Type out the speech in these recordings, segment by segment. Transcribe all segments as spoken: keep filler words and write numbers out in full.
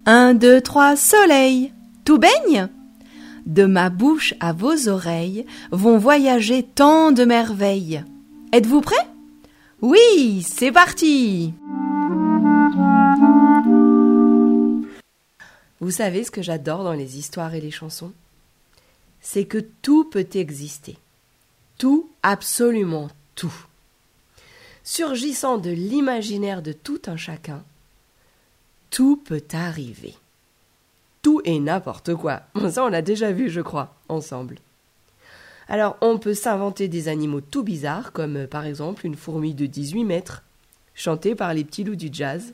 Un, deux, trois, soleil. Tout baigne ? De ma bouche à vos oreilles vont voyager tant de merveilles. Êtes-vous prêts ? Oui, c'est parti ! Vous savez ce que j'adore dans les histoires et les chansons ? C'est que tout peut exister. Tout, absolument tout. Surgissant de l'imaginaire de tout un chacun, tout peut arriver. Tout et n'importe quoi. Ça, on l'a déjà vu, je crois, ensemble. Alors, on peut s'inventer des animaux tout bizarres, comme euh, par exemple une fourmi de dix-huit mètres, chantée par les petits loups du jazz.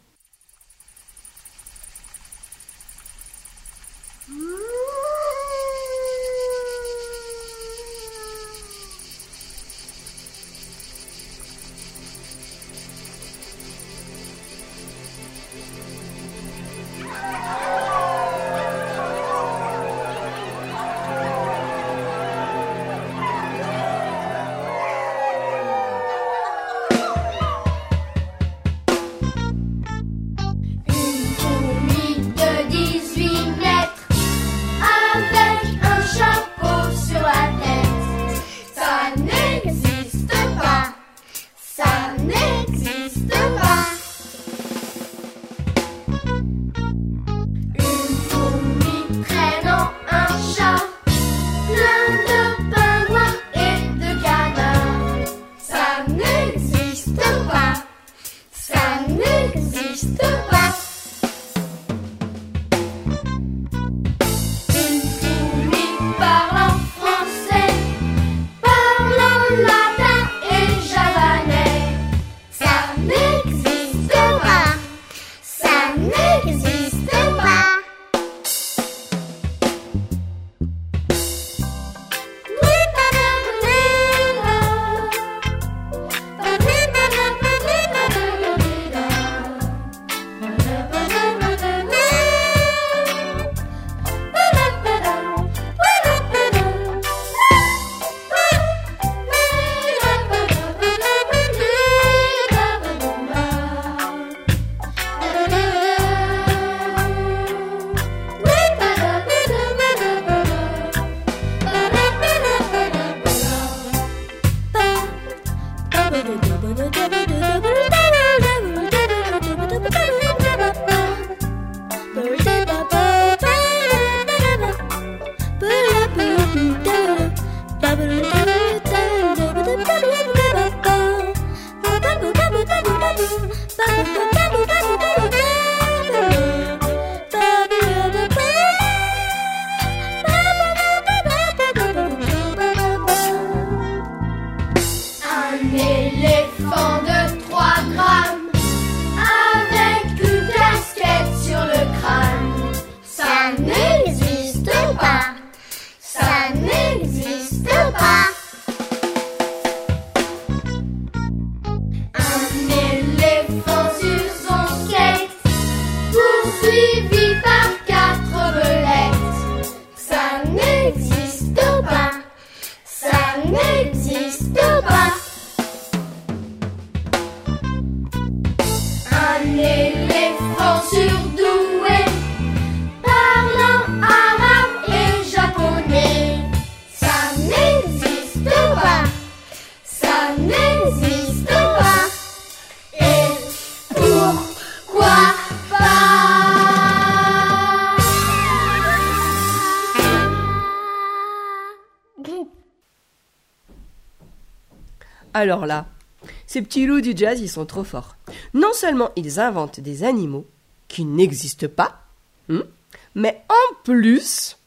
Alors là, ces petits loups du jazz, ils sont trop forts. Non seulement ils inventent des animaux qui n'existent pas, hein, mais en plus,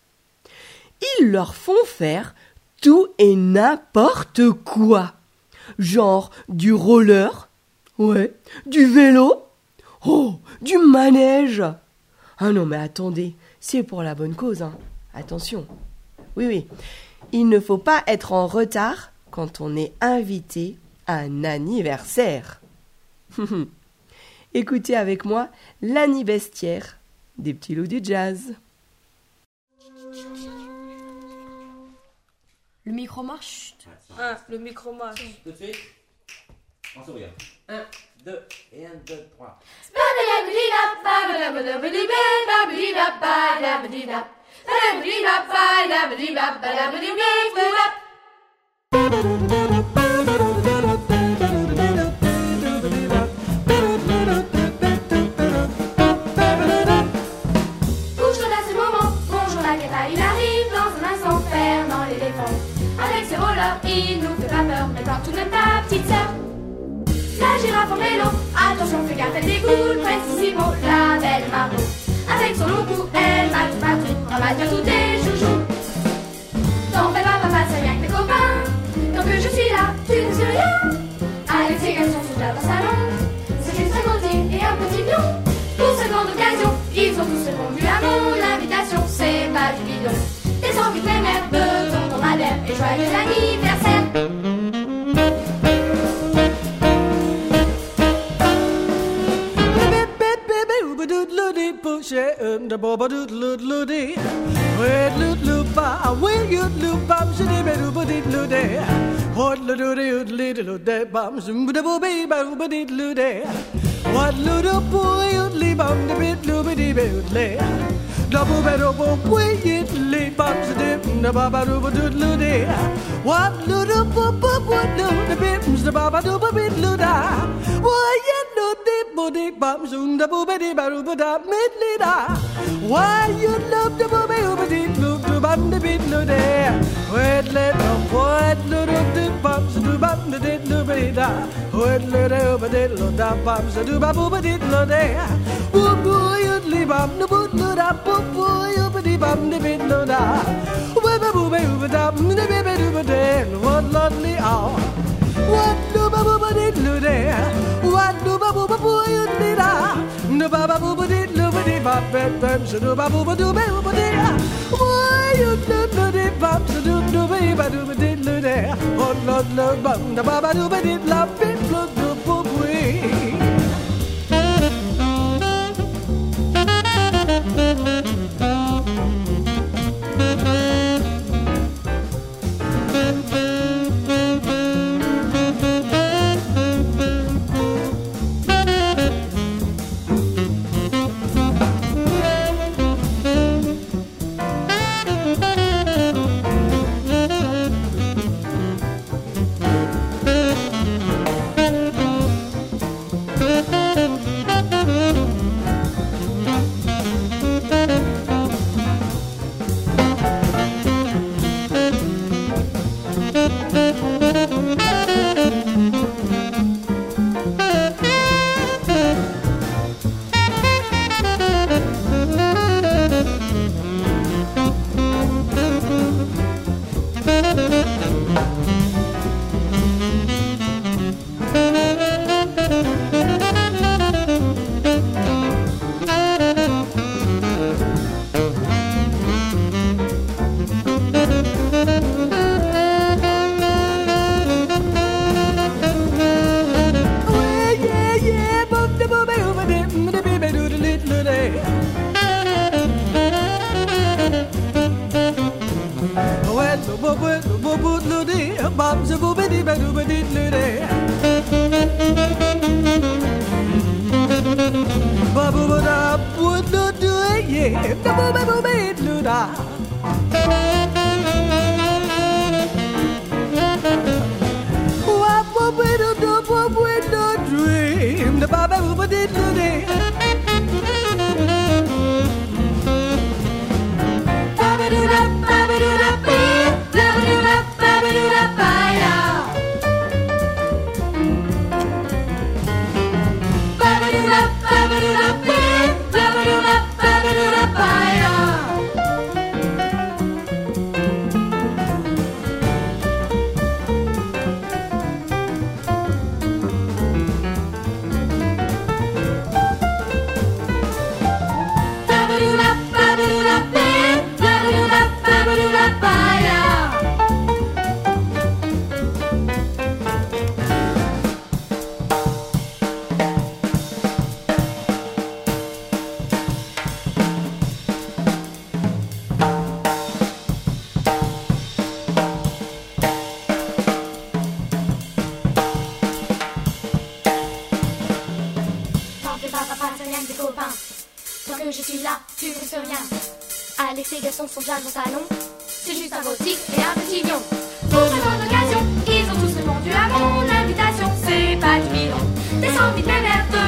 ils leur font faire tout et n'importe quoi. Genre du roller, ouais, du vélo, oh, du manège. Ah non mais attendez, c'est pour la bonne cause, hein. Attention. Oui, oui, il ne faut pas être en retard quand on est invité à un anniversaire. Écoutez avec moi l'anniversaire des petits loups du jazz. Le micro marche. Ah, le micro marche. Tout de suite, on se regarde. Un, deux, et un, deux, trois. Spadaya Il nous fait pas peur, mais quand tout de même ta petite sœur. La girafe en vélo, attention, fais gaffe, elle dégoule, précissimo, la belle Margot. Avec son long cou, elle m'a tout partout, ramasse bien tous tes chouchous. T'en fais pas, papa, ça vient avec tes copains. Tant que je suis là, tu ne sais rien. Avec ses garçons sous la salon, c'est juste un gondier et un petit pion. Pour cette grande occasion, ils ont tous répondu à mon invitation, c'est pas du bidon. Des cent huit mères de tonton Madère et joyeux anniversaire. Push it and the boba doodle doodle dee. Wait, loot ba, will you loop bum, shitty bedu buddy lude. What ludo little de bums, and the booby booba diddle de. What ludo boy, you'd leave on the bit loobity boodle. Double better boy, you'd leave bums, the baba dooba doodle de. What ludo boop boop would do the bims, the baba dooba bit luda. Why, you know the booty bums, and the boobity baruba midlida. Why you love the booby over the loop to bum the bit lude. Wait, let the boy little dip bumps to bum the did lubida. Wait, let over the luda bumps to babuba did lude. Woo boy, you'd leave up the boot luda, boop boy over the bum the bit luda. Webba booby over the baby over there, what lovely hour. What do Baba did Lude? What do Babu Babu did? No Baba Booba did Lubadi Bab Bams, do Babu do Baby. Why you did Lude Bams, do do Baby do did Lude? Oh Lord, Lord Bam, the Baba do did love it, look to Booby. même des copains. Tant que je suis là, tu ne fais rien. Alex et garçons sont bien dans le salon. C'est juste un gothique et un petit lion. Pour une grande occasion, ils ont tous répondu à mon invitation. C'est pas du bidon, des cent mille mémères de